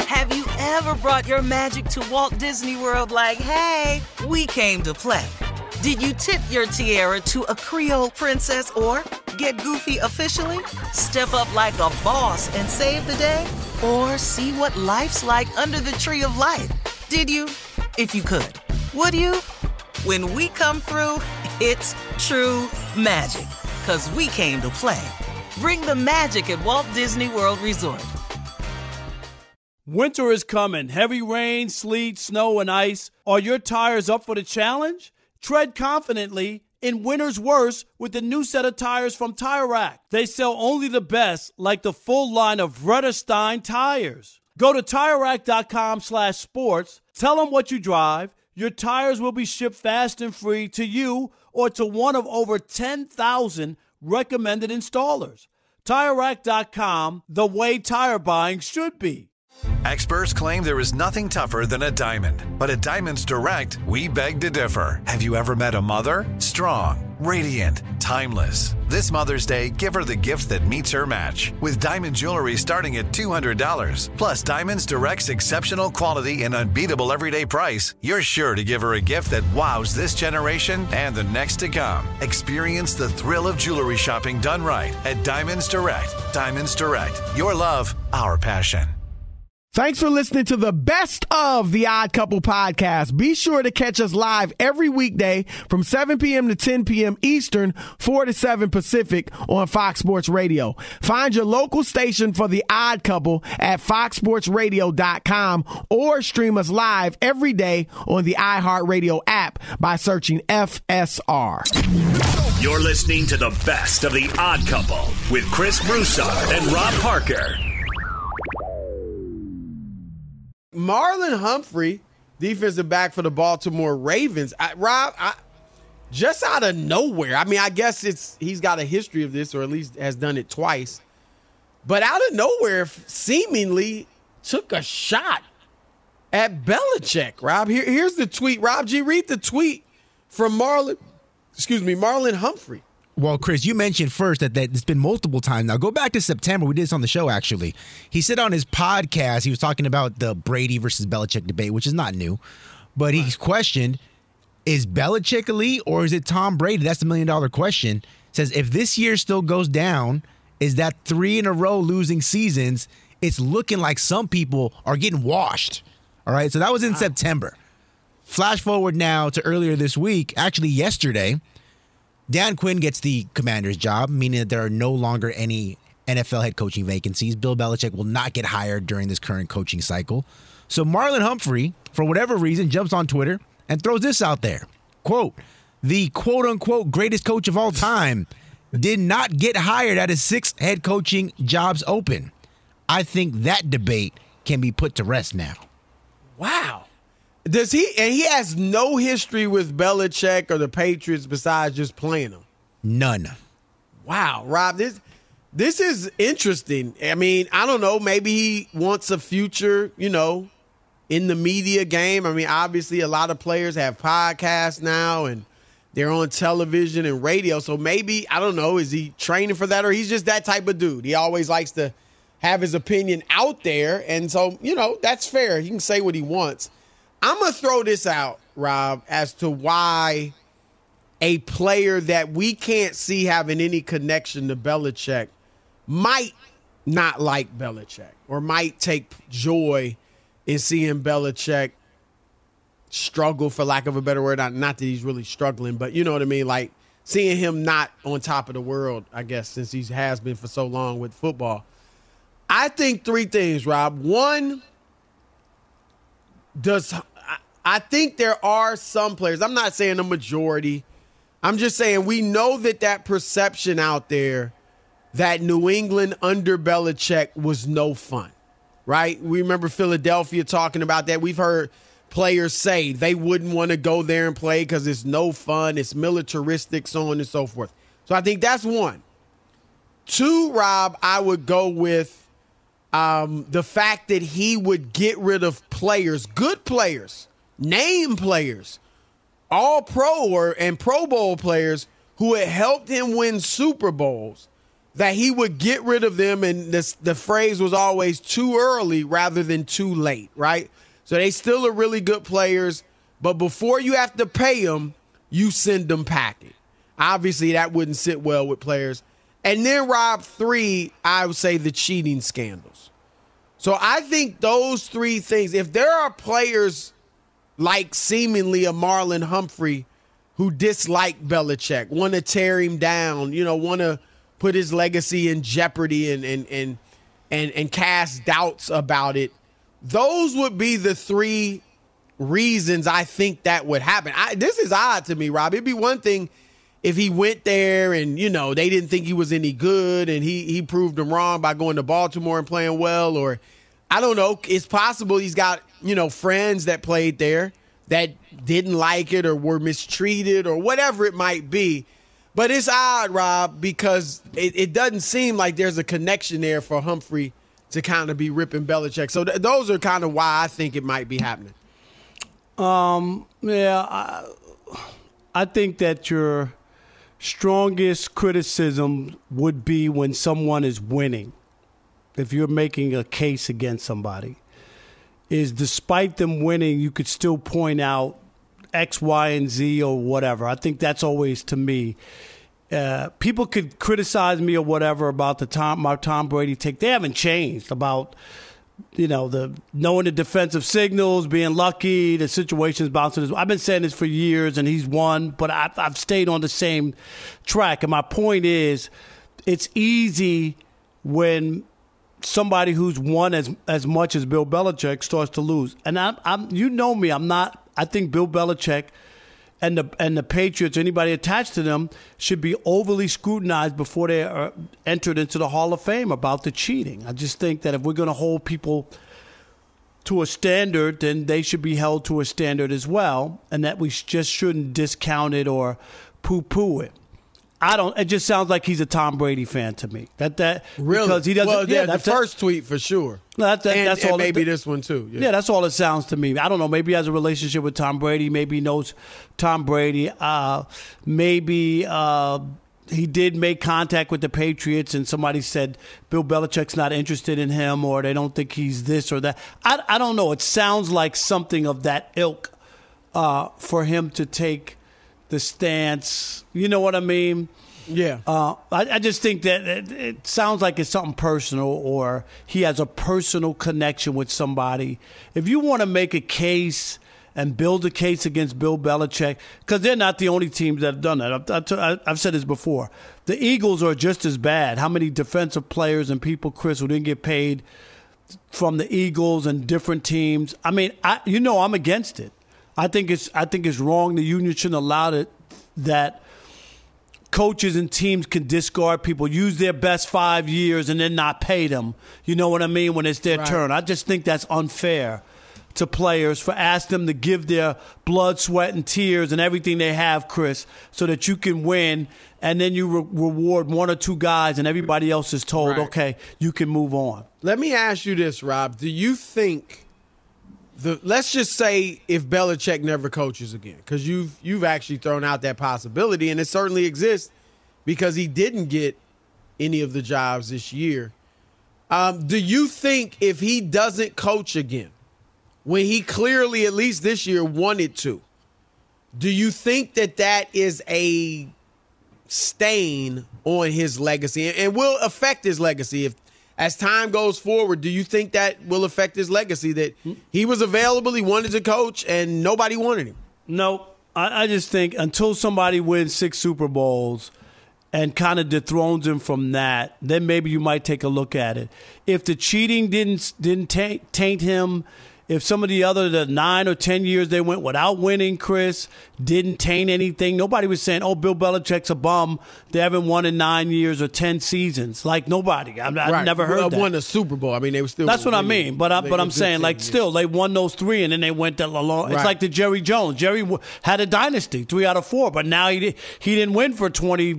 Have you ever brought your magic to Walt Disney World like, hey, we came to play? Did you tip your tiara to a Creole princess or get goofy officially? Step up like a boss and save the day? Or see what life's like under the tree of life? Did you? If you could. Would you? When we come through, it's true magic. 'Cause we came to play. Bring the magic at Walt Disney World Resort. Winter is coming. Heavy rain, sleet, snow, and ice. Are your tires up for the challenge? Tread confidently in winter's worst with the new set of tires from Tire Rack. They sell only the best, like the full line of Vredestein tires. Go to TireRack.com/sports. Tell them what you drive. Your tires will be shipped fast and free to you or to one of over 10,000 recommended installers. TireRack.com, the way tire buying should be. Experts claim there is nothing tougher than a diamond. But at Diamonds Direct, we beg to differ. Have you ever met a mother? Strong, radiant, timeless. This Mother's Day, give her the gift that meets her match. With diamond jewelry starting at $200. Plus Diamonds Direct's exceptional quality and unbeatable everyday price, you're sure to give her a gift that wows this generation and the next to come. Experience the thrill of jewelry shopping done right at Diamonds Direct. Diamonds Direct. Your love, our passion. Thanks for listening to the best of the Odd Couple podcast. Be sure to catch us live every weekday from 7 p.m. to 10 p.m. Eastern, 4 to 7 Pacific on Fox Sports Radio. Find your local station for the Odd Couple at foxsportsradio.com or stream us live every day on the iHeartRadio app by searching FSR. You're listening to the best of the Odd Couple with Chris Broussard and Rob Parker. Marlon Humphrey, defensive back for the Baltimore Ravens. Rob, just out of nowhere. I mean, I guess he's got a history of this, or at least has done it twice. But out of nowhere, seemingly took a shot at Belichick. Rob, here's the tweet. Rob G, read the tweet from Marlon Humphrey. Well, Chris, you mentioned first that it's been multiple times now. Go back to September. We did this on the show, actually. He said on his podcast, he was talking about the Brady versus Belichick debate, which is not new. But he's questioned, is Belichick elite or is it Tom Brady? That's the million-dollar question. Says, if this year still goes down, is that 3 in a row losing seasons? It's looking like some people are getting washed. All right, so that was in September. Flash forward now to earlier this week, actually yesterday. Dan Quinn gets the Commander's job, meaning that there are no longer any NFL head coaching vacancies. Bill Belichick will not get hired during this current coaching cycle. So Marlon Humphrey, for whatever reason, jumps on Twitter and throws this out there. Quote, the quote-unquote greatest coach of all time did not get hired at his 6 head coaching jobs open. I think that debate can be put to rest now. Wow. And he has no history with Belichick or the Patriots besides just playing them? None. Wow, Rob, this is interesting. I mean, I don't know. Maybe he wants a future, in the media game. I mean, obviously a lot of players have podcasts now and they're on television and radio. So maybe, I don't know, is he training for that or he's just that type of dude? He always likes to have his opinion out there. And so, that's fair. He can say what he wants. I'm going to throw this out, Rob, as to why a player that we can't see having any connection to Belichick might not like Belichick or might take joy in seeing Belichick struggle, for lack of a better word. Not that he's really struggling, but you know what I mean? Like seeing him not on top of the world, I guess, since he has been for so long with football. I think 3 things, Rob. One, I think there are some players, I'm not saying a majority, I'm just saying we know that perception out there that New England under Belichick was no fun, right? We remember Philadelphia talking about that. We've heard players say they wouldn't want to go there and play because it's no fun, it's militaristic, so on and so forth. So I think that's one. 2, Rob, I would go with the fact that he would get rid of players, good players, name players, all pro and Pro Bowl players who had helped him win Super Bowls that he would get rid of them, and the phrase was always too early rather than too late, right? So they still are really good players, but before you have to pay them, you send them packing. Obviously, that wouldn't sit well with players. And then, Rob, 3, I would say the cheating scandals. So I think those 3 things, if there are players like seemingly a Marlon Humphrey who dislike Belichick, want to tear him down, want to put his legacy in jeopardy and cast doubts about it, those would be the 3 reasons I think that would happen. This is odd to me, Rob. It'd be one thing if he went there and, they didn't think he was any good and he proved them wrong by going to Baltimore and playing well, or I don't know. It's possible he's got, friends that played there that didn't like it or were mistreated or whatever it might be. But it's odd, Rob, because it doesn't seem like there's a connection there for Humphrey to kind of be ripping Belichick. So those are kind of why I think it might be happening. Yeah, I think that your strongest criticism would be when someone is winning. If you're making a case against somebody, is despite them winning, you could still point out X, Y, and Z or whatever. I think that's always, to me, people could criticize me or whatever about my Tom Brady take. They haven't changed about, the knowing the defensive signals, being lucky, the situations bouncing. I've been saying this for years, and he's won, but I've stayed on the same track. And my point is, it's easy when somebody who's won as much as Bill Belichick starts to lose. And I'm you know me, I'm not. I think Bill Belichick and the Patriots, anybody attached to them, should be overly scrutinized before they are entered into the Hall of Fame about the cheating. I just think that if we're going to hold people to a standard, then they should be held to a standard as well, and that we just shouldn't discount it or poo-poo it. It just sounds like he's a Tom Brady fan to me. That really? Because he doesn't. Well, yeah, the first tweet for sure. That's all. Maybe this one too. Yeah, that's all it sounds to me. I don't know. Maybe he has a relationship with Tom Brady. Maybe he knows Tom Brady. Maybe he did make contact with the Patriots, and somebody said Bill Belichick's not interested in him, or they don't think he's this or that. I don't know. It sounds like something of that ilk for him to take the stance. You know what I mean? Yeah. I just think that it sounds like it's something personal, or he has a personal connection with somebody. If you want to make a case and build a case against Bill Belichick, because they're not the only teams that have done that. I've said this before. The Eagles are just as bad. How many defensive players and people, Chris, who didn't get paid from the Eagles and different teams? I mean, I'm against it. I think it's wrong. The union shouldn't allow it, that coaches and teams can discard people, use their best 5 years, and then not pay them. You know what I mean? When it's their turn. I just think that's unfair to players for asking them to give their blood, sweat, and tears and everything they have, Chris, so that you can win, and then you reward 1 or 2 guys, and everybody else is told, okay, you can move on. Let me ask you this, Rob. Do you think let's just say if Belichick never coaches again, because you've actually thrown out that possibility, and it certainly exists because he didn't get any of the jobs this year. Do you think if he doesn't coach again, when he clearly, at least this year, wanted to, do you think that is a stain on his legacy and will affect his legacy? If as time goes forward, do you think that will affect his legacy, that he was available, he wanted to coach, and nobody wanted him? No, I just think until somebody wins 6 Super Bowls and kind of dethrones him from that, then maybe you might take a look at it. If the cheating didn't taint him, if some of the 9 or 10 years they went without winning, Chris, didn't taint anything, nobody was saying, oh, Bill Belichick's a bum. They haven't won in 9 years or 10 seasons. Like, nobody. I've never heard that. Won a Super Bowl. I mean, they were still. That's what I mean. But I'm saying, like, still, they won those 3, and then they went that long. It's like the Jerry Jones. Jerry had a dynasty, 3 out of 4, but now he didn't win for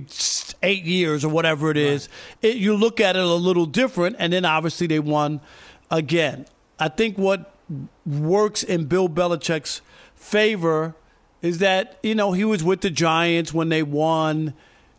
28 years or whatever it is. You look at it a little different, and then obviously they won again. I think what works in Bill Belichick's favor is that, he was with the Giants when they won.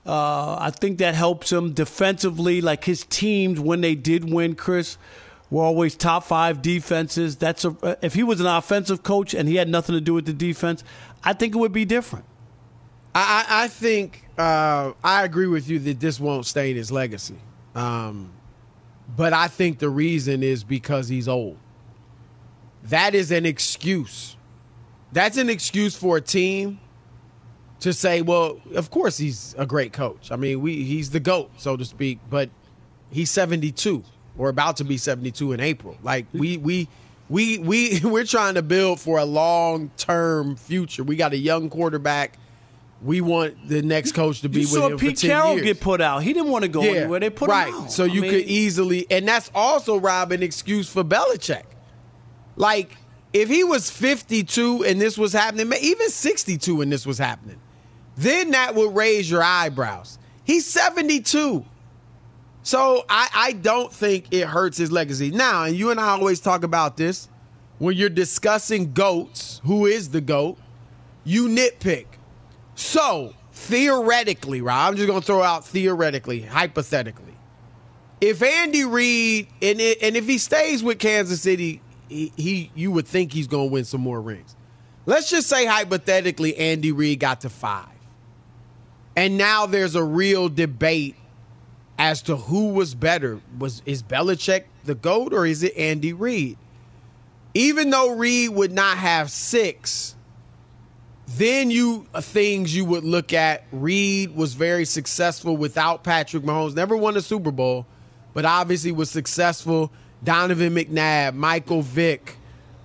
I think that helps him defensively. Like his teams, when they did win, Chris, were always top 5 defenses. If he was an offensive coach and he had nothing to do with the defense, I think it would be different. I think I agree with you that this won't stain his legacy. But I think the reason is because he's old. That is an excuse. That's an excuse for a team to say, well, of course he's a great coach. I mean, he's the GOAT, so to speak, but he's 72 or about to be 72 in April. Like we're trying to build for a long-term future. We got a young quarterback. We want the next coach to be with him for 10 years. You saw Pete Carroll get put out. He didn't want to go anywhere. They put him out. Right. So you could easily – and that's also, Rob, an excuse for Belichick. Like, if he was 52 and this was happening, even 62 and this was happening, then that would raise your eyebrows. He's 72. So I don't think it hurts his legacy. Now, and you and I always talk about this, when you're discussing GOATs, who is the GOAT, you nitpick. So, theoretically, Rob, I'm just going to throw out theoretically, hypothetically. If Andy Reid, and if he stays with Kansas City, you would think he's going to win some more rings. Let's just say, hypothetically, Andy Reid got to 5. And now there's a real debate as to who was better. Is Belichick the GOAT or is it Andy Reid? Even though Reid would not have 6, then things you would look at. Reid was very successful without Patrick Mahomes. Never won a Super Bowl, but obviously was successful. Donovan McNabb, Michael Vick,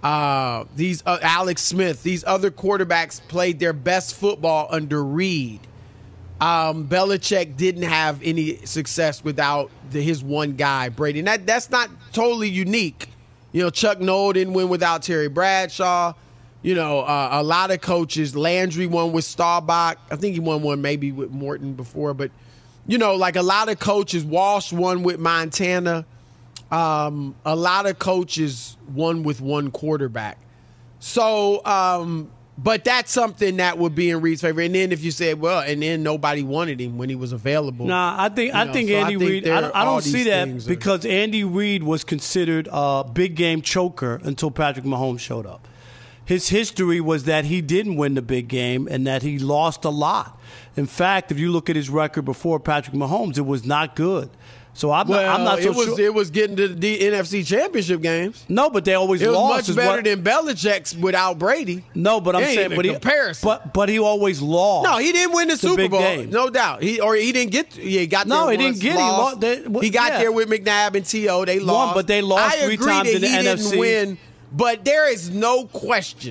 Alex Smith, these other quarterbacks played their best football under Reid. Belichick didn't have any success without his one guy, Brady. And that's not totally unique. You know, Chuck Noll didn't win without Terry Bradshaw. You know, a lot of coaches. Landry won with Staubach. I think he won one maybe with Morton before. But, you know, like a lot of coaches. Walsh won with Montana. A lot of coaches won with one quarterback. So, but that's something that would be in Reid's favor. And then if you said, well, and then nobody wanted him when he was available. Nah, I think Andy Reid, I don't see that because Andy Reid was considered a big game choker until Patrick Mahomes showed up. His history was that he didn't win the big game and that he lost a lot. In fact, if you look at his record before Patrick Mahomes, it was not good. So I'm not so sure. It was getting to the NFC Championship games. No, but they always lost. It was much better than Belichick's without Brady. No, but I'm saying, but he always lost. No, he didn't win the Super Bowl, game. No doubt. He didn't get. He got no, there. He didn't get. Lost. He got there with McNabb and T.O. They lost, but they lost 3 times in the NFC. Didn't win, but there is no question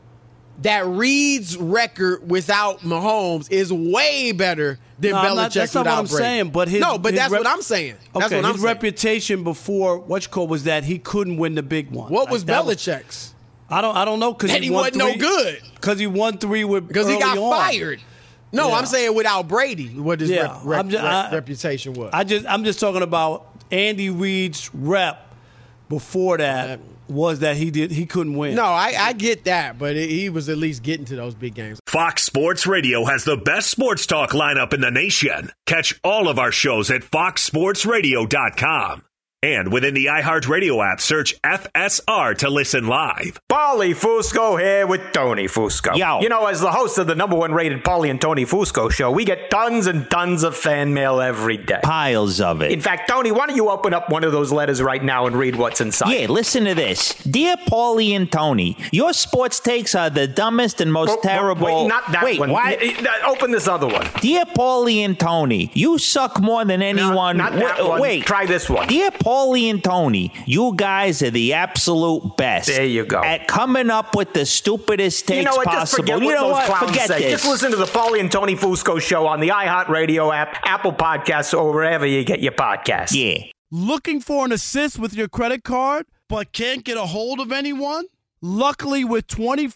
that Reid's record without Mahomes is way better than Belichick that's not without what I'm Brady. saying, but that's what I'm saying. That's okay, what I'm his saying. reputation before was that he couldn't win the big one. What was Belichick's? I don't know because he wasn't no good. Because he won 3 with because he got fired. No, yeah. I'm saying without Brady, what his reputation was. I'm just talking about Andy Reid's rep before that. Was that he couldn't win. No, I get that, but he was at least getting to those big games. Fox Sports Radio has the best sports talk lineup in the nation. Catch all of our shows at foxsportsradio.com. And within the iHeartRadio app, search FSR to listen live. Paulie Fusco here with Tony Fusco. Yo. You know, as the host of the #1 rated Paulie and Tony Fusco show, we get tons and tons of fan mail every day. Piles of it. In fact, Tony, why don't you open up one of those letters right now and read what's inside? Yeah, listen to this. Dear Paulie and Tony, your sports takes are the dumbest and most terrible. Wait, not that one. What? Open this other one. Dear Paulie and Tony, you suck more than anyone. Not that one. Wait. Try this one. Dear Paulie and Tony, you guys are the absolute best. There you go. At coming up with the stupidest takes possible. Just forget what those clowns Forget say. this. Just listen to the Paulie and Tony Fusco show on the iHeartRadio app, Apple Podcasts, or wherever you get your podcasts. Yeah. Looking for an assist with your credit card, but can't get a hold of anyone? Luckily, with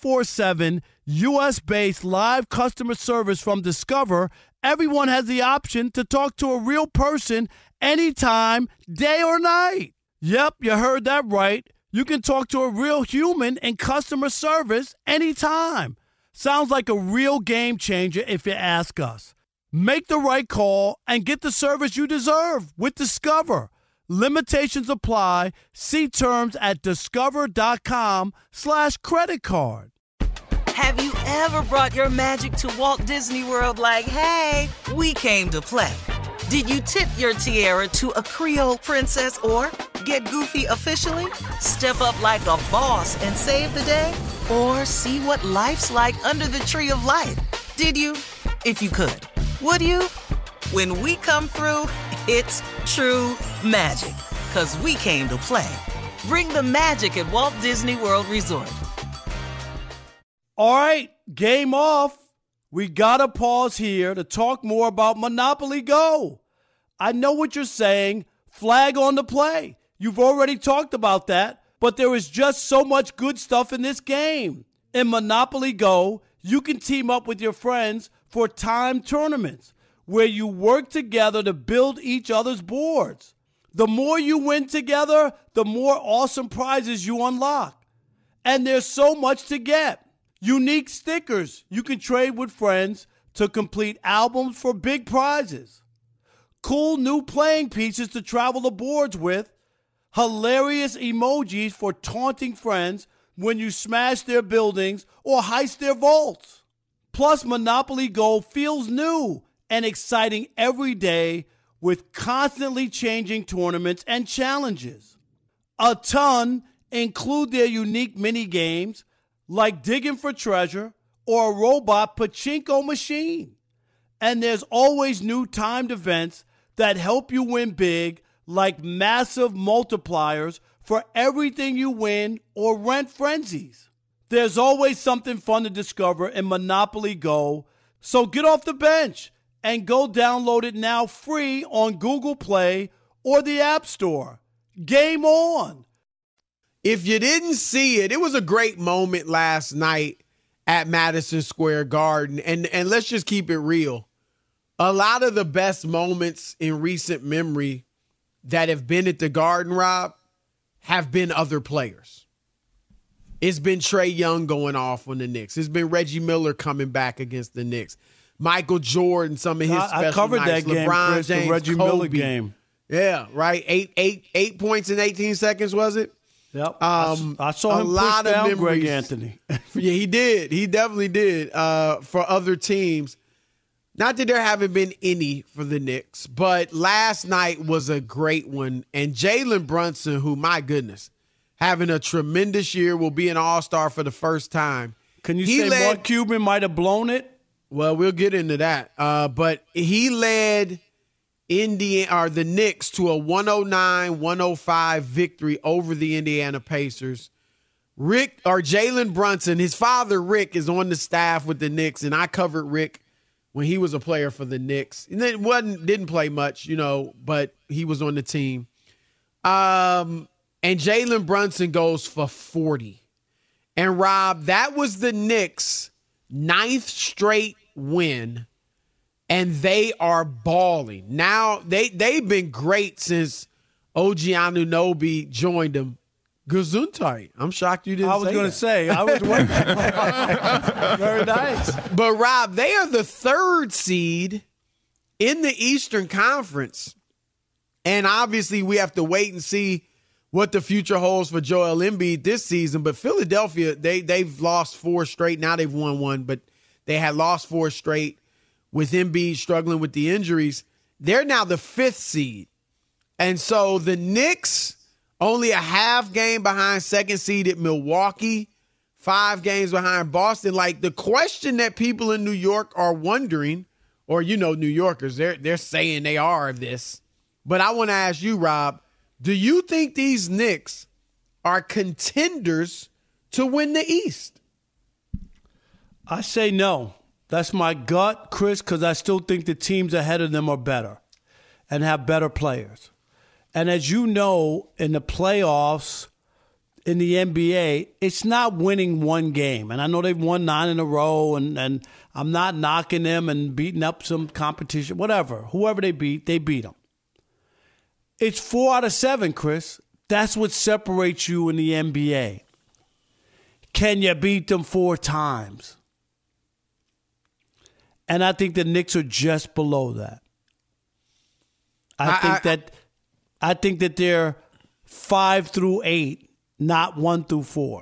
24/7 U.S.-based live customer service from Discover, everyone has the option to talk to a real person anytime, day or night. Yep, you heard that right. You can talk to a real human in customer service anytime. Sounds like a real game changer if you ask us. Make the right call and get the service you deserve with Discover. Limitations apply. See terms at discover.com/credit card. Have you ever brought your magic to Walt Disney World like, hey, we came to play? Did you tip your tiara to a Creole princess or get goofy officially? Step up like a boss and save the day? Or see what life's like under the tree of life? Did you? If you could. Would you? When we come through, it's true magic. 'Cause we came to play. Bring the magic at Walt Disney World Resort. All right, game off. We gotta pause here to talk more about Monopoly Go. I know what you're saying. Flag on the play. You've already talked about that, but there is just so much good stuff in this game. In Monopoly Go, you can team up with your friends for timed tournaments where you work together to build each other's boards. The more you win together, the more awesome prizes you unlock. And there's so much to get. Unique stickers you can trade with friends to complete albums for big prizes. Cool new playing pieces to travel the boards with. Hilarious emojis for taunting friends when you smash their buildings or heist their vaults. Plus, Monopoly Go feels new and exciting every day with constantly changing tournaments and challenges. A ton include their unique mini games like digging for treasure or a robot pachinko machine. And there's always new timed events that help you win big, like massive multipliers for everything you win or rent frenzies. There's always something fun to discover in Monopoly Go, so get off the bench and go download it now free on Google Play or the App Store. Game on! If you didn't see it, it was a great moment last night at Madison Square Garden. And let's just keep it real. A lot of the best moments in recent memory that have been at the Garden, Rob, have been other players. It's been Trae Young going off on the Knicks. It's been Reggie Miller coming back against the Knicks. Michael Jordan, some of his special I covered nights. that game, LeBron Chris, James, the Reggie Kobe. Miller game. Yeah, right. Eight points in 18 seconds, was it? Yep. I saw him lot push of down memories. Greg Anthony. Yeah, he did. He definitely did for other teams. Not that there haven't been any for the Knicks, but last night was a great one. And Jalen Brunson, who, my goodness, having a tremendous year, will be an all-star for the first time. Can you say Mark Cuban might have blown it? Well, we'll get into that. But he led the Knicks to a 109-105 victory over the Indiana Pacers. Jalen Brunson, his father Rick, is on the staff with the Knicks, and I covered Rick when he was a player for the Knicks. And then didn't play much, but he was on the team. And Jalen Brunson goes for 40. And Rob, that was the Knicks' 9th straight win, and they are balling. Now, they've been great since OG Anunoby joined them. Gesundheit. I'm shocked you didn't say that. I was going to say. I was waiting. Very nice. But, Rob, they are the 3rd seed in the Eastern Conference. And obviously we have to wait and see what the future holds for Joel Embiid this season. But Philadelphia, they've lost 4 straight. Now they've won 1, but they had lost 4 straight with Embiid struggling with the injuries. They're now the 5th seed. And so the Knicks only a half game behind 2nd seeded Milwaukee, 5 games behind Boston. Like, the question that people in New York are wondering, or, New Yorkers, they're saying they are this. But I want to ask you, Rob, do you think these Knicks are contenders to win the East? I say no. That's my gut, Chris, because I still think the teams ahead of them are better and have better players. And as you know, in the playoffs, in the NBA, it's not winning one game. And I know they've won 9 in a row, and I'm not knocking them and beating up some competition, whatever. Whoever they beat them. It's 4 out of 7, Chris. That's what separates you in the NBA. Can you beat them 4 times? And I think the Knicks are just below that. I think that they're 5 through 8, not 1 through 4.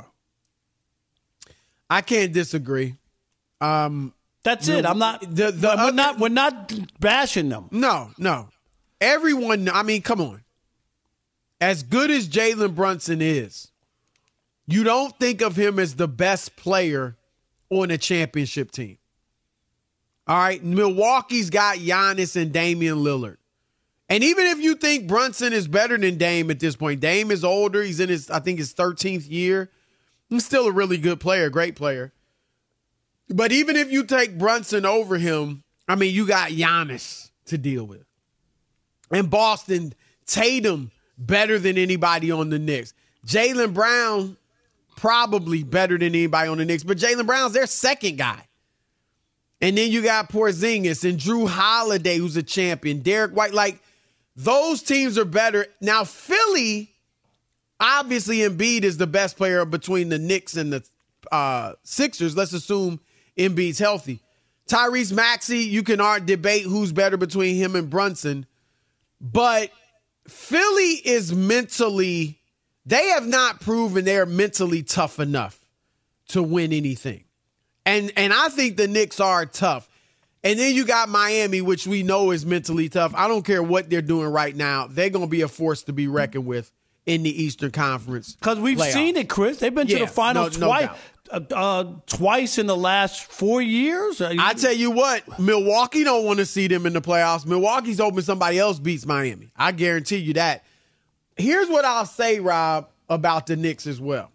I can't disagree. That's it. I'm not. We're not bashing them. No. Everyone. I mean, come on. As good as Jalen Brunson is, you don't think of him as the best player on a championship team. All right, Milwaukee's got Giannis and Damian Lillard. And even if you think Brunson is better than Dame at this point, Dame is older. He's in his 13th year. He's still a really good player, great player. But even if you take Brunson over him, I mean, you got Giannis to deal with. And Boston, Tatum, better than anybody on the Knicks. Jaylen Brown, probably better than anybody on the Knicks. But Jaylen Brown's their second guy. And then you got Porzingis and Drew Holiday, who's a champion. Derek White, like, those teams are better. Now, Philly, obviously Embiid is the best player between the Knicks and the Sixers. Let's assume Embiid's healthy. Tyrese Maxey, you can debate who's better between him and Brunson. But Philly is mentally, they have not proven they're mentally tough enough to win anything. And I think the Knicks are tough. And then you got Miami, which we know is mentally tough. I don't care what they're doing right now. They're going to be a force to be reckoned with in the Eastern Conference. Because we've seen it, Chris. They've been to the finals twice in the last 4 years. I tell you what, Milwaukee don't want to see them in the playoffs. Milwaukee's hoping somebody else beats Miami. I guarantee you that. Here's what I'll say, Rob, about the Knicks as well.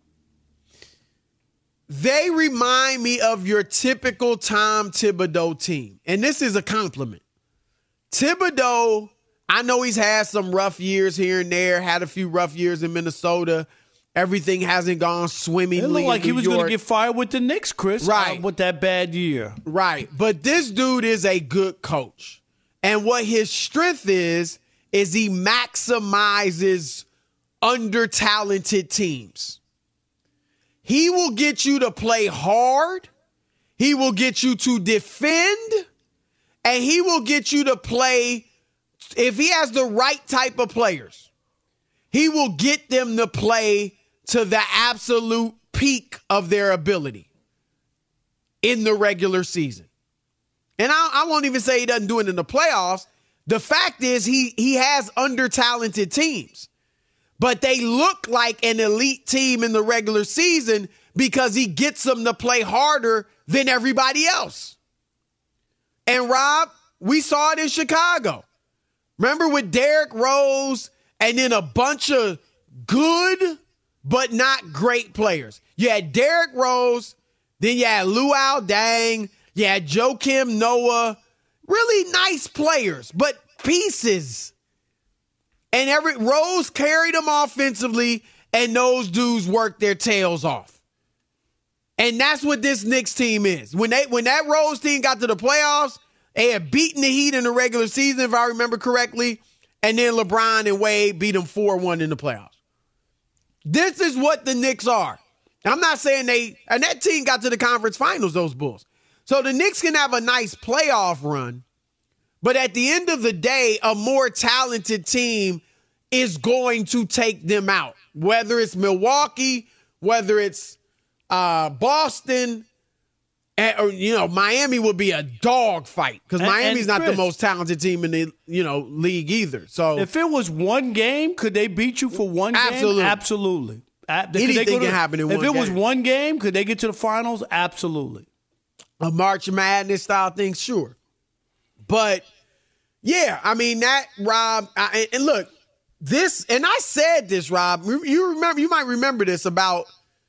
They remind me of your typical Tom Thibodeau team. And this is a compliment. Thibodeau, I know he's had some rough years here and there, had a few rough years in Minnesota. Everything hasn't gone swimmingly. It looked like he was going to get fired with the Knicks, Chris, right? With that bad year. Right. But this dude is a good coach. And what his strength is he maximizes under-talented teams. He will get you to play hard. He will get you to defend. And he will get you to play, if he has the right type of players, he will get them to play to the absolute peak of their ability in the regular season. And I won't even say he doesn't do it in the playoffs. The fact is he has under-talented teams. But they look like an elite team in the regular season because he gets them to play harder than everybody else. And Rob, we saw it in Chicago. Remember with Derrick Rose and then a bunch of good but not great players. You had Derrick Rose, then you had Luol Deng, you had Joakim Noah. Really nice players, but pieces. And Rose carried them offensively, and those dudes worked their tails off. And that's what this Knicks team is. When that Rose team got to the playoffs, they had beaten the Heat in the regular season, if I remember correctly, and then LeBron and Wade beat them 4-1 in the playoffs. This is what the Knicks are. I'm not saying and that team got to the conference finals, those Bulls. So the Knicks can have a nice playoff run, but at the end of the day, a more talented team is going to take them out. Whether it's Milwaukee, whether it's Boston, or Miami will be a dog fight because Miami's not the most talented team in the league either. So if it was one game, could they beat you for one game? Absolutely. Anything can happen in one game. If it was one game, could they get to the finals? Absolutely. A March Madness style thing, sure. But yeah, I mean that, Rob. And look, this, and I said this, Rob. You might remember this about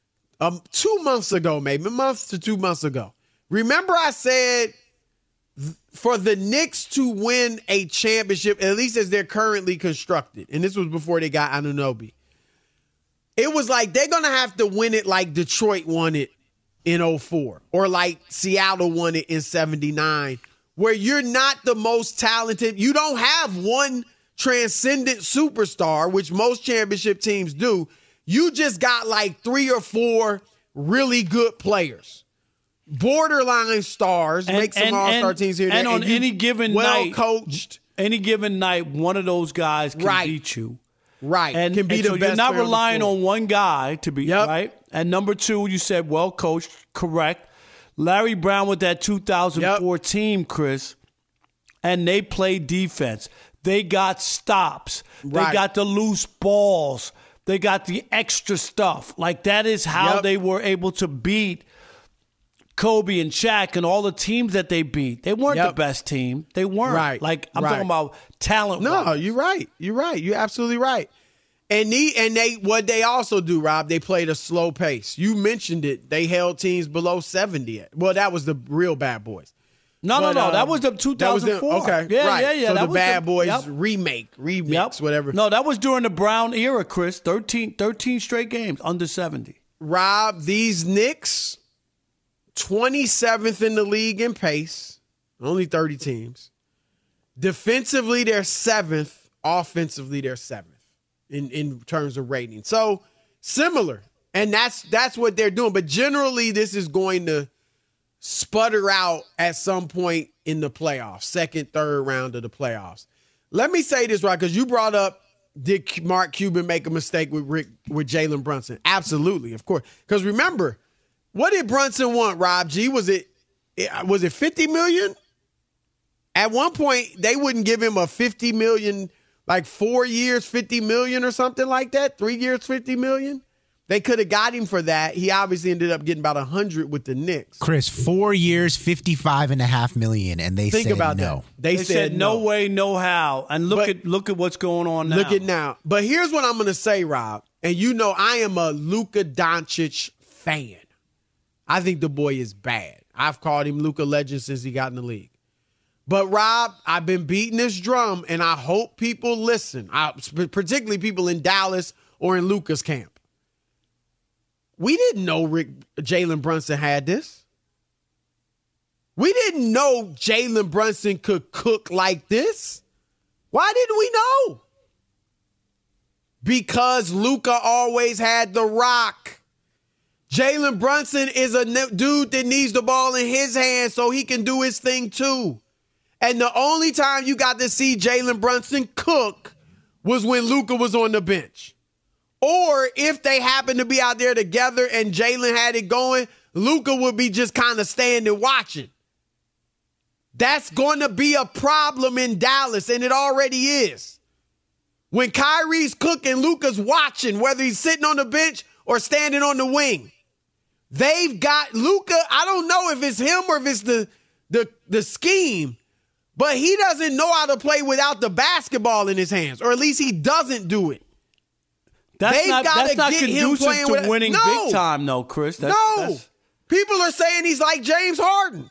2 months ago, maybe a month to 2 months ago. Remember, I said for the Knicks to win a championship, at least as they're currently constructed, and this was before they got Anunoby. It was like they're gonna have to win it like Detroit won it in 2004, or like Seattle won it in 1979, where you're not the most talented. You don't have one transcendent superstar, which most championship teams do. You just got like 3 or 4 really good players. borderline stars, make some all-star teams here and there. And on any given night, coached. Any given night, one of those guys can beat you. Right. And can be the so best. You're not relying on one guy to be right. And number two, you said well coached, correct. Larry Brown with that 2004 team, Chris, and they played defense. They got stops. They got the loose balls. They got the extra stuff. Like that is how they were able to beat Kobe and Shaq and all the teams that they beat. They weren't the best team. They weren't. Right. Like I'm talking about talent. No, you're right. You're right. You're absolutely right. And they what they also do, Rob, they played a slow pace. You mentioned it. They held teams below 70. Well, that was the real Bad Boys. No. That was the 2004. Okay. Yeah. So that the was Bad Boys remix, whatever. No, that was during the Brown era, Chris. 13 straight games under 70. Rob, these Knicks, 27th in the league in pace, only 30 teams. Defensively, they're 7th. Offensively, they're 7th in terms of rating. So similar, and that's what they're doing. But generally, this is going to sputter out at some point in the playoffs, second, third round of the playoffs. Let me say this, right, because you brought up, did Mark Cuban make a mistake with Jalen Brunson? Absolutely, of course. Because remember, what did Brunson want, Rob G? Was it $50 million? At one point, they wouldn't give him a $50 million, like 4 years, $50 million or something like that. 3 years, $50 million. They could have got him for that. He obviously ended up getting about 100 with the Knicks. Chris, 4 years, $55.5 million, and they Think said about no. That. They said no way, no how. And look at what's going on now. Look at now. But here's what I'm going to say, Rob. And you know I am a Luka Doncic fan. I think the boy is bad. I've called him Luka Legend since he got in the league. But, Rob, I've been beating this drum, and I hope people listen, particularly people in Dallas or in Luka's camp. We didn't know Jalen Brunson had this. We didn't know Jalen Brunson could cook like this. Why didn't we know? Because Luka always had the rock. Jalen Brunson is a dude that needs the ball in his hands so he can do his thing too. And the only time you got to see Jalen Brunson cook was when Luka was on the bench. Or if they happened to be out there together and Jalen had it going, Luka would be just kind of standing watching. That's going to be a problem in Dallas, and it already is. When Kyrie's cooking, Luka's watching, whether he's sitting on the bench or standing on the wing. They've got Luka. I don't know if it's him or if it's the scheme, but he doesn't know how to play without the basketball in his hands, or at least he doesn't do it. That's not conducive to winning big time, though, Chris. People are saying he's like James Harden.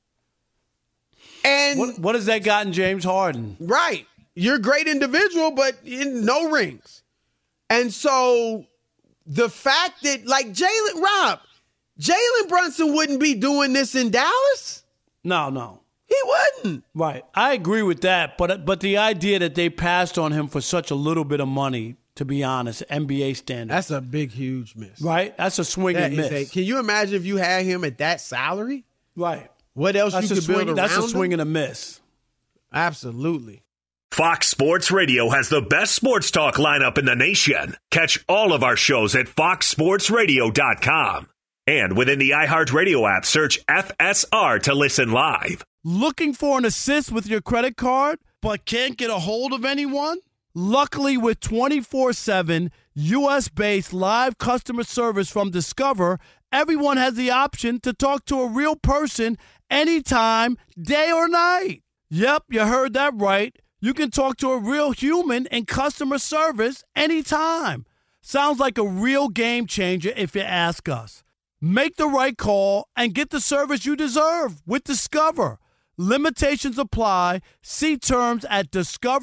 And what has that gotten James Harden? Right. You're a great individual, but no rings. And so the fact that, like, Jalen Brunson wouldn't be doing this in Dallas? No. He wouldn't. Right. I agree with that. But the idea that they passed on him for such a little bit of money, to be honest, NBA standard. That's a big, huge miss. Right? That's a swing and miss. Can you imagine if you had him at that salary? Right. What else you could build around him? That's a swing and a miss. Absolutely. Fox Sports Radio has the best sports talk lineup in the nation. Catch all of our shows at foxsportsradio.com. And within the iHeartRadio app, search FSR to listen live. Looking for an assist with your credit card, but can't get a hold of anyone? Luckily, with 24/7 U.S.-based live customer service from Discover, everyone has the option to talk to a real person anytime, day or night. Yep, you heard that right. You can talk to a real human in customer service anytime. Sounds like a real game changer if you ask us. Make the right call and get the service you deserve with Discover. Limitations apply. See terms at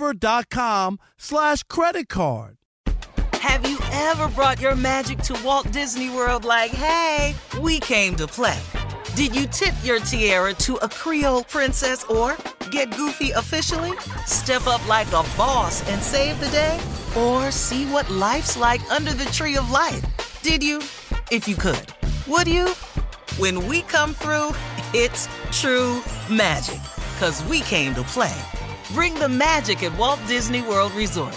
discover.com/creditcard. Have you ever brought your magic to Walt Disney World like, hey, we came to play? Did you tip your tiara to a Creole princess or get goofy officially? Step up like a boss and save the day? Or see what life's like under the tree of life? Did you? If you could. Would you? When we come through, it's true magic. 'Cause we came to play. Bring the magic at Walt Disney World Resort.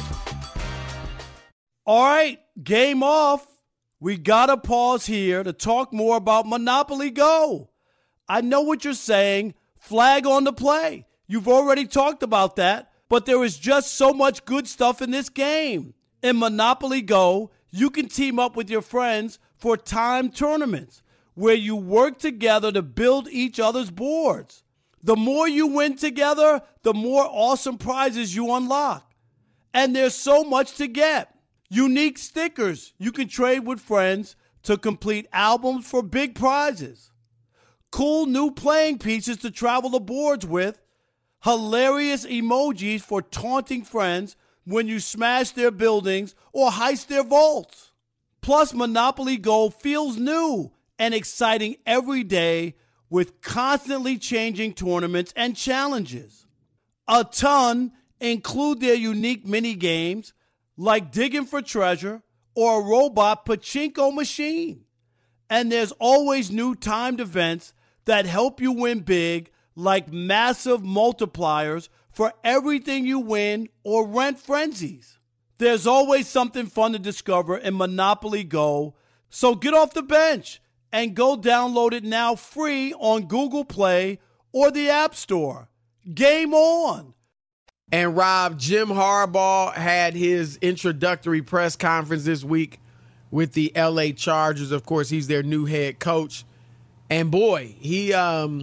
All right, game off. We gotta pause here to talk more about Monopoly Go. I know what you're saying. Flag on the play. You've already talked about that, but there is just so much good stuff in this game. In Monopoly Go, you can team up with your friends for timed tournaments where you work together to build each other's boards. The more you win together, the more awesome prizes you unlock. And there's so much to get. Unique stickers you can trade with friends to complete albums for big prizes. Cool new playing pieces to travel the boards with. Hilarious emojis for taunting friends when you smash their buildings or heist their vaults. Plus, Monopoly Go feels new and exciting every day with constantly changing tournaments and challenges. A ton include their unique mini games like digging for treasure or a robot pachinko machine. And there's always new timed events that help you win big, like massive multipliers for everything you win or rent frenzies. There's always something fun to discover in Monopoly Go, so get off the bench and go download it now free on Google Play or the App Store. Game on! And Rob, Jim Harbaugh had his introductory press conference this week with the LA Chargers. Of course, he's their new head coach. And boy, he's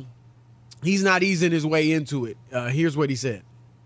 not easing his way into it. Here's what he said.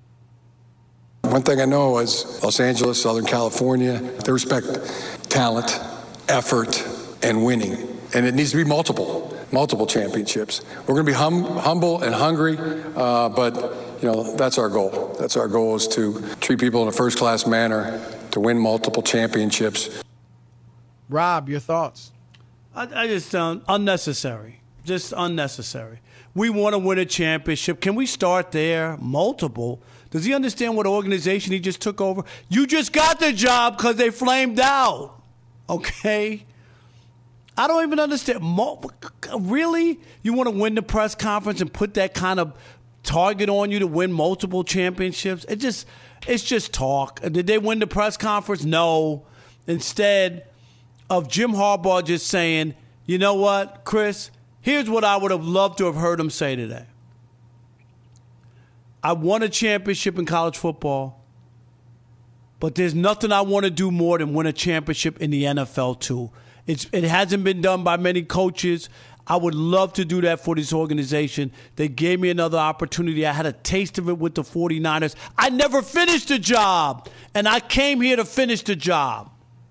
One thing I know is Los Angeles, Southern California, they respect talent, effort, and winning. And it needs to be multiple championships. We're going to be humble and hungry, but that's our goal. That's our goal, is to treat people in a first-class manner, to win multiple championships. Rob, your thoughts? I just found unnecessary. Just unnecessary. We want to win a championship. Can we start there? Multiple. Does he understand what organization he just took over? You just got the job because they flamed out. Okay? I don't even understand. Really? You want to win the press conference and put that kind of target on you to win multiple championships? It's just talk. Did they win the press conference? No. Instead of Jim Harbaugh just saying, you know what, Chris, here's what I would have loved to have heard him say today. I won a championship in college football, but there's nothing I want to do more than win a championship in the NFL too. It hasn't been done by many coaches. I would love to do that for this organization. They gave me another opportunity. I had a taste of it with the 49ers. I never finished the job, and I came here to finish the job.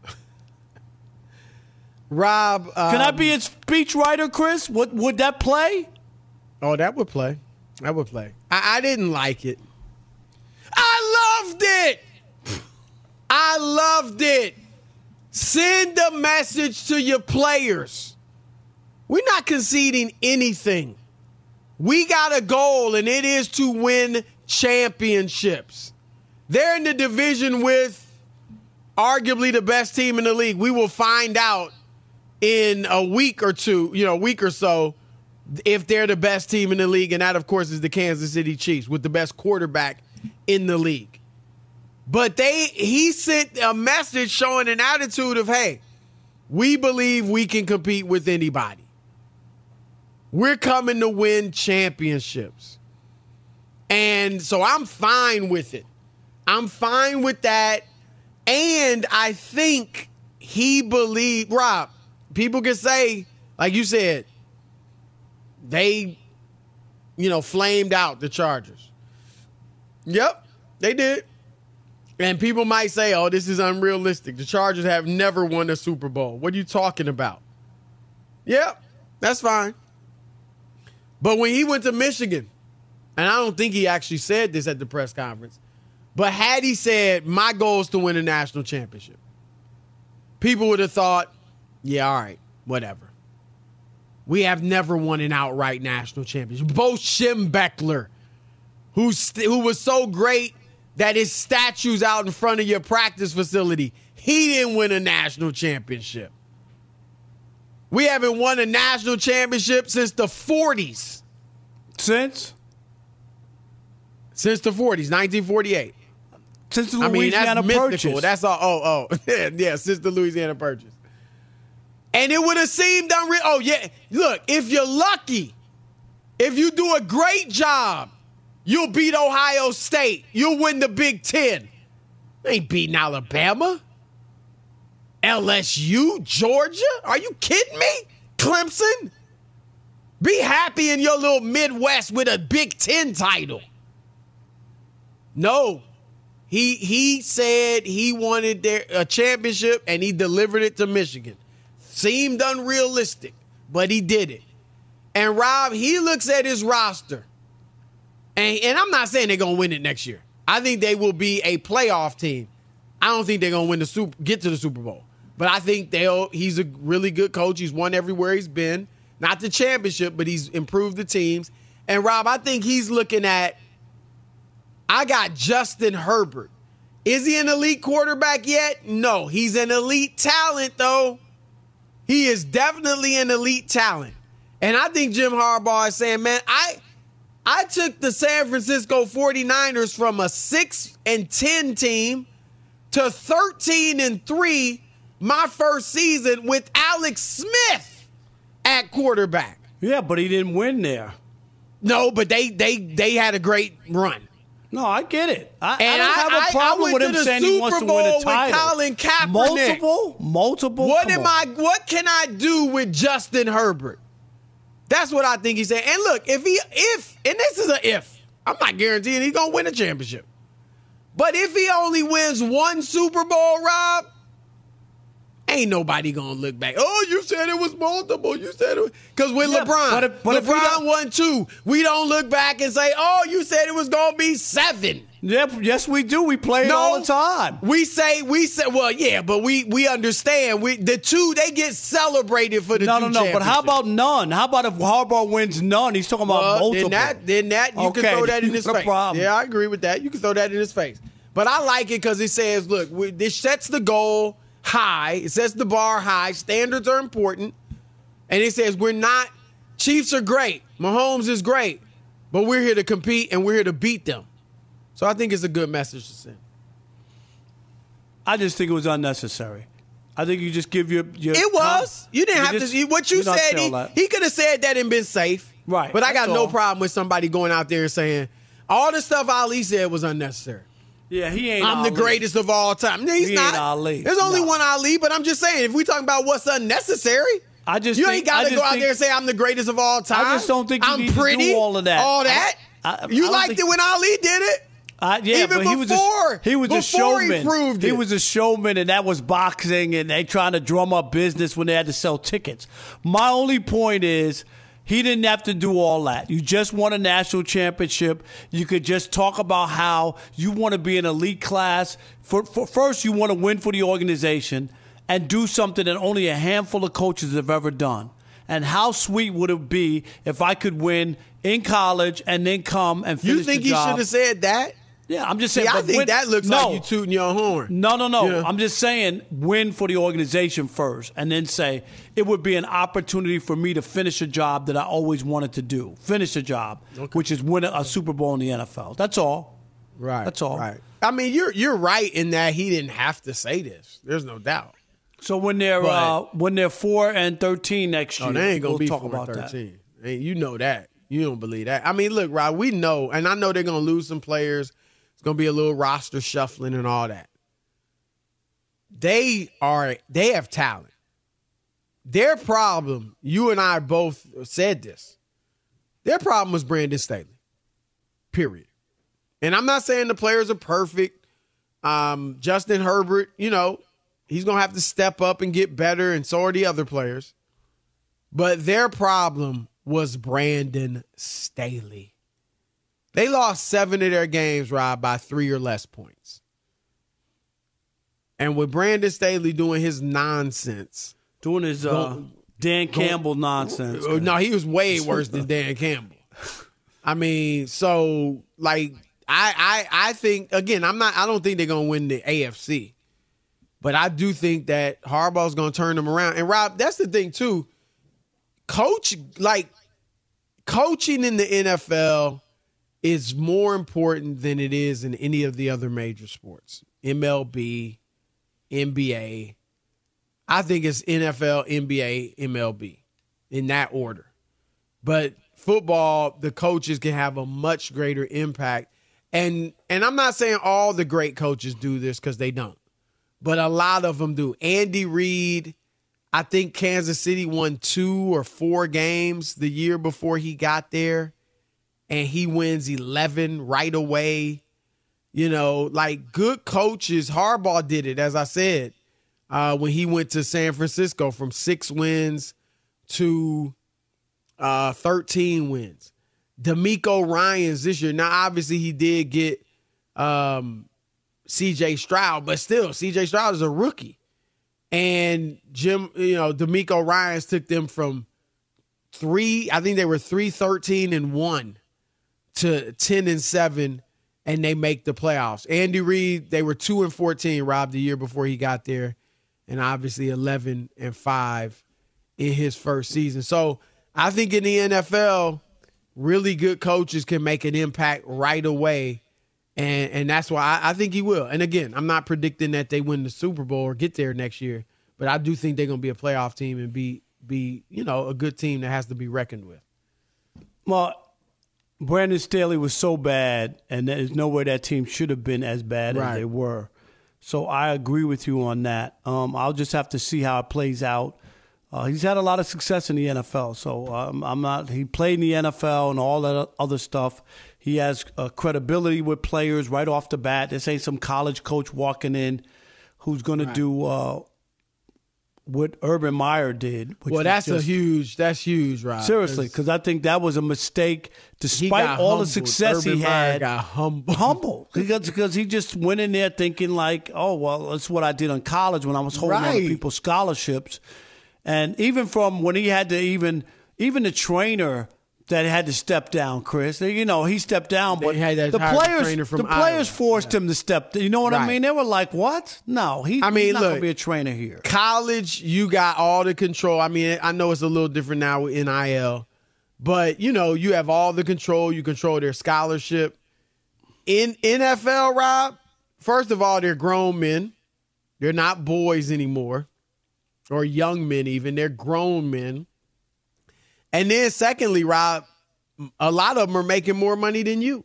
Rob. Can I be a speechwriter, Chris? Would that play? Oh, that would play. That would play. I didn't like it. I loved it. I loved it. Send a message to your players. We're not conceding anything. We got a goal, and it is to win championships. They're in the division with arguably the best team in the league. We will find out in a week or so, if they're the best team in the league. And that, of course, is the Kansas City Chiefs with the best quarterback in the league. But he sent a message showing an attitude of, hey, we believe we can compete with anybody. We're coming to win championships. And so I'm fine with it. I'm fine with that. And I think he believed, Rob, people can say, like you said, they, flamed out the Chargers. Yep, they did. And people might say, oh, this is unrealistic. The Chargers have never won a Super Bowl. What are you talking about? Yep, that's fine. But when he went to Michigan, and I don't think he actually said this at the press conference, but had he said, my goal is to win a national championship, people would have thought, yeah, all right, whatever. We have never won an outright national championship. Bo Schembechler, who was so great that his statue's out in front of your practice facility, he didn't win a national championship. We haven't won a national championship since the 40s. Since the 40s, 1948. Since the Louisiana that's Purchase. mythical. That's all. Yeah, since the Louisiana Purchase. And it would have seemed unreal. Oh, yeah. Look, if you're lucky, if you do a great job, you'll beat Ohio State. You'll win the Big Ten. They ain't beating Alabama. LSU, Georgia? Are you kidding me? Clemson? Be happy in your little Midwest with a Big Ten title. No. He said he wanted a championship, and he delivered it to Michigan. Seemed unrealistic, but he did it. And Rob, he looks at his roster, and I'm not saying they're going to win it next year. I think they will be a playoff team. I don't think they're going to get to the Super Bowl. But I think he's a really good coach. He's won everywhere he's been. Not the championship, but he's improved the teams. And, Rob, I think he's looking at, I got Justin Herbert. Is he an elite quarterback yet? No. He's an elite talent, though. He is definitely an elite talent. And I think Jim Harbaugh is saying, man, I took the San Francisco 49ers from a 6-10 team to 13-3 my first season with Alex Smith at quarterback. Yeah, but he didn't win there. No, but they had a great run. No, I get it. I don't have a problem with him saying he wants to win a title. Colin Kaepernick. Multiple. What can I do with Justin Herbert? That's what I think he's saying. And look, and this is a if. I'm not guaranteeing he's gonna win a championship. But if he only wins one Super Bowl, Rob, ain't nobody gonna look back. Oh, you said it was multiple. You said it was, because with LeBron, LeBron won 2. We don't look back and say, oh, you said it was gonna be 7. Yep, yes, we do. We play it all the time. We say, well, yeah, but we understand. The 2, they get celebrated for the 2 championships. But how about none? How about if Harbaugh wins none? He's talking about multiple. Then that you can throw that in his face. Problem. Yeah, I agree with that. You can throw that in his face. But I like it because it says, look, this sets the goal high. It sets the bar high. Standards are important. And it says Chiefs are great. Mahomes is great. But we're here to compete and we're here to beat them. So I think it's a good message to send. I just think it was unnecessary. I think you just give your It was. You didn't have to. What you said, he could have said that and been safe. Right. But I got no problem with somebody going out there and saying, all the stuff Ali said was unnecessary. Yeah, he ain't I'm Ali. the greatest of all time. No, he's not. Ain't Ali. There's only one Ali, but I'm just saying, if we talking about what's unnecessary, you ain't got to go out there and say I'm the greatest of all time. I just don't think you I'm need pretty, to do all of that. All that? You liked it when Ali did it? Yeah, even but before he was a showman. He proved it. He was a showman, and that was boxing, and they trying to drum up business when they had to sell tickets. My only point is, he didn't have to do all that. You just won a national championship. You could just talk about how you want to be an elite class. First, you want to win for the organization and do something that only a handful of coaches have ever done. And how sweet would it be if I could win in college and then come and finish the job? You think he should have said that? Yeah, I'm just saying. I think that looks like you tooting your horn. No. Yeah. I'm just saying win for the organization first and then say it would be an opportunity for me to finish a job that I always wanted to do. Finish a job, which is win a Super Bowl in the NFL. That's all. Right. That's all. Right. I mean, you're right in that he didn't have to say this. There's no doubt. So when they're 4-13 next year, they ain't gonna be talk about 4-13. You know that. You don't believe that. I mean, look, Rob, we know, and I know they're gonna lose some players. It's going to be a little roster shuffling and all that. They have talent. Their problem, you and I both said this, their problem was Brandon Staley, period. And I'm not saying the players are perfect. Justin Herbert, he's going to have to step up and get better, and so are the other players. But their problem was Brandon Staley. They lost 7 of their games, Rob, by 3 or less points. And with Brandon Staley doing his nonsense. Doing his Dan Campbell nonsense. No, he was way worse than Dan Campbell. I mean, so, like, I think, again, I don't think they're going to win the AFC. But I do think that Harbaugh's going to turn them around. And, Rob, that's the thing, too. coaching in the NFL is more important than it is in any of the other major sports. MLB, NBA. I think it's NFL, NBA, MLB in that order. But football, the coaches can have a much greater impact. And I'm not saying all the great coaches do this because they don't. But a lot of them do. Andy Reid, I think Kansas City won 2 or 4 games the year before he got there. And he wins 11 right away. You know, like good coaches, Harbaugh did it, as I said, when he went to San Francisco from 6 wins to 13 wins. DeMeco Ryans this year. Now, obviously, he did get C.J. Stroud, but still, C.J. Stroud is a rookie. And DeMeco Ryans took them from 3-13-1 to 10-7, and they make the playoffs. Andy Reid, they were 2-14, Rob, the year before he got there, and obviously 11-5 in his first season. So I think in the NFL, really good coaches can make an impact right away, and that's why I think he will. And again, I'm not predicting that they win the Super Bowl or get there next year, but I do think they're going to be a playoff team and be a good team that has to be reckoned with. Well, Brandon Staley was so bad, and there's no way that team should have been as bad as they were. So I agree with you on that. I'll just have to see how it plays out. He's had a lot of success in the NFL, so he played in the NFL and all that other stuff. He has credibility with players right off the bat. This ain't some college coach walking in who's going to do what Urban Meyer did. Well, that's huge, Rob. Seriously, because I think that was a mistake. Despite all the success Urban he Meyer had, got humble because he just went in there thinking like, oh well, that's what I did in college when I was holding other people's scholarships, and even from when he had to even the trainer that had to step down, Chris. He stepped down, but the players forced him to step. You know what I mean? They were like, "What? No, he's not going to be a trainer here." College, you got all the control. I mean, I know it's a little different now with NIL, but you have all the control. You control their scholarship. In NFL, Rob, first of all, they're grown men. They're not boys anymore, or young men even. They're grown men. And then secondly, Rob, a lot of them are making more money than you.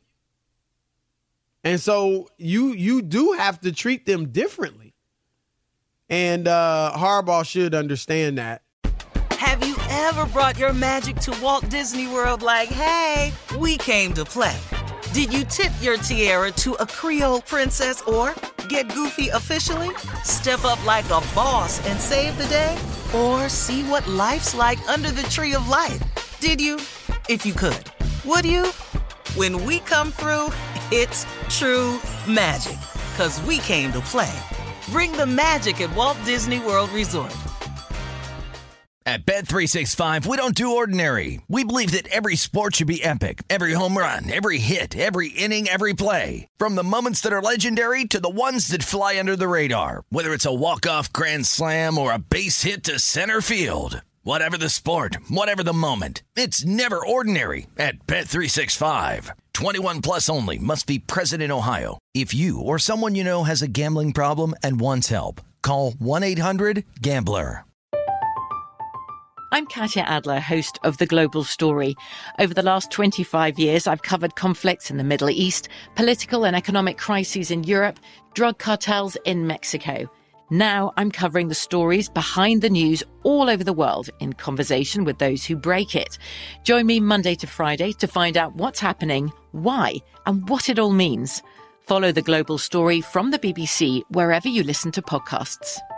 And so you do have to treat them differently. And Harbaugh should understand that. Have you ever brought your magic to Walt Disney World like, hey, we came to play? Did you tip your tiara to a Creole princess or get goofy officially? Step up like a boss and save the day? Or see what life's like under the tree of life? Did you? If you could. Would you? When we come through, it's true magic. 'Cause we came to play. Bring the magic at Walt Disney World Resort. At Bet365, we don't do ordinary. We believe that every sport should be epic. Every home run, every hit, every inning, every play. From the moments that are legendary to the ones that fly under the radar. Whether it's a walk-off grand slam or a base hit to center field. Whatever the sport, whatever the moment. It's never ordinary at Bet365. 21 plus only. Must be present in Ohio. If you or someone you know has a gambling problem and wants help, call 1-800-GAMBLER. I'm Katya Adler, host of The Global Story. Over the last 25 years, I've covered conflicts in the Middle East, political and economic crises in Europe, drug cartels in Mexico. Now I'm covering the stories behind the news all over the world in conversation with those who break it. Join me Monday to Friday to find out what's happening, why, and what it all means. Follow The Global Story from the BBC wherever you listen to podcasts.